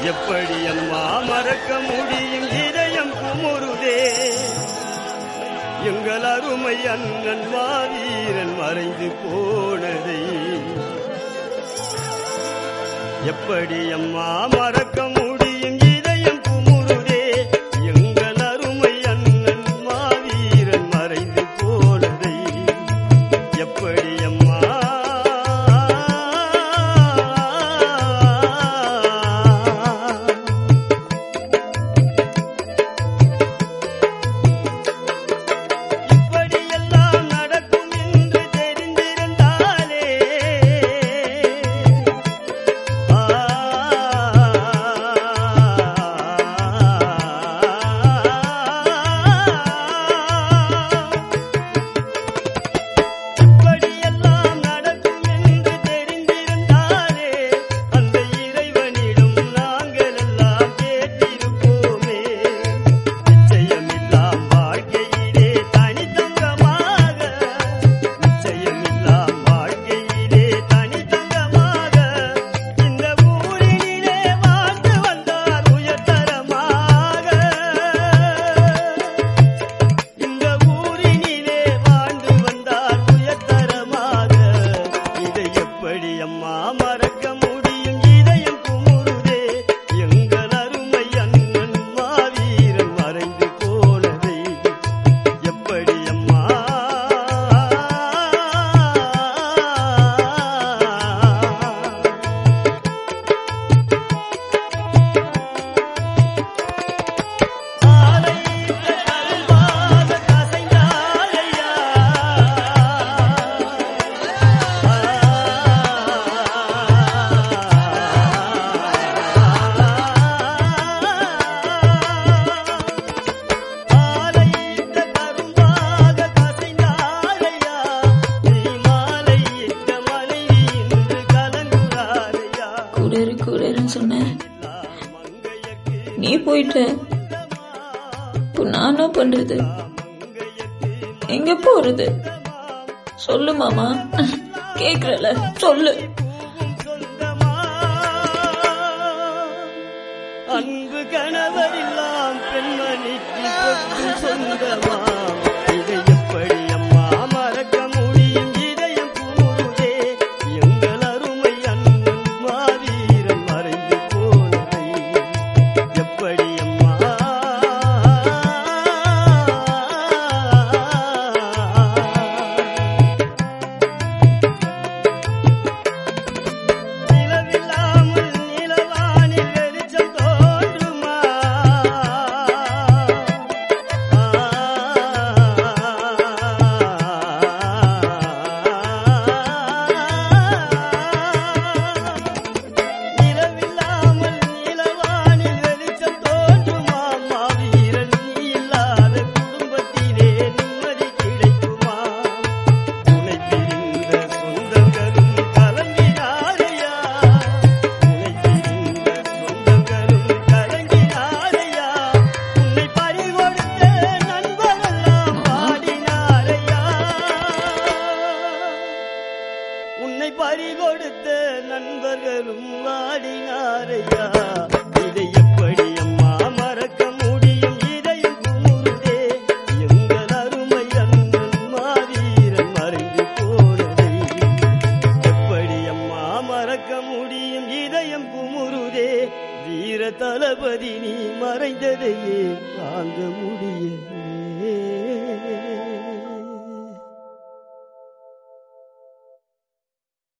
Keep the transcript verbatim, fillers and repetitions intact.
எப்படி அம்மா மறக்க முடியும் இதயம் குமுறுதே எங்கள் அருமை அண்ணன் மாவீரன் மறைந்து போனதை எப்படி அம்மா மறக்க முடியும் இதயம் குமுறுதே எங்கள் அருமை அண்ணன் மாவீரன் மறைந்து போனதை எப்படி அம்மா நீ போயிட்ட, நான் என்ன பண்றது? எங்க போறது? சொல்லு மாமா, கேக்குறல சொல்லு. அன்பு கணவர் எல்லாம் பெண்மணிக்கு சொத்து சொந்தமா இதை எப்படி அம்மா மறக்க முடியும் இதயம் கூறுதே எங்கள் அருமை அண்ணன் மாவீரன் மறைந்து போனதை எப்படி அம்மா நிலவில்லாமல் நிலவானில் வெளிச்சம் தோன்றுமா நிலவில்லாமல் நிலவானில் வெளிச்சம் தோன்றுமா மாவீரன் நீ இல்லாத குடும்பத்திலே நிம்மதி கிடைக்குமா உன்னை பிரிந்த சொந்தங்களும் கலங்கினாரையா உன்னை பிரிந்த சொந்தங்களும் கலங்கினாரையா உன்னை பறிகொடுத்த நண்பரெல்லாம் பாடினாரையா உன்னை பறிகொடுத்த நண்பர்களும் வாடினாரையா இதை எப்படி அம்மா மறக்க முடியும் இதயம் குமுறுதே எங்கள் அருமை அண்ணன் மாவீரன் மறைந்து போனதை எப்படி அம்மா மறக்க முடியும் இதயம் குமுறுதே வீர தளபதி நீ மறைந்ததையே தாங்க முடிய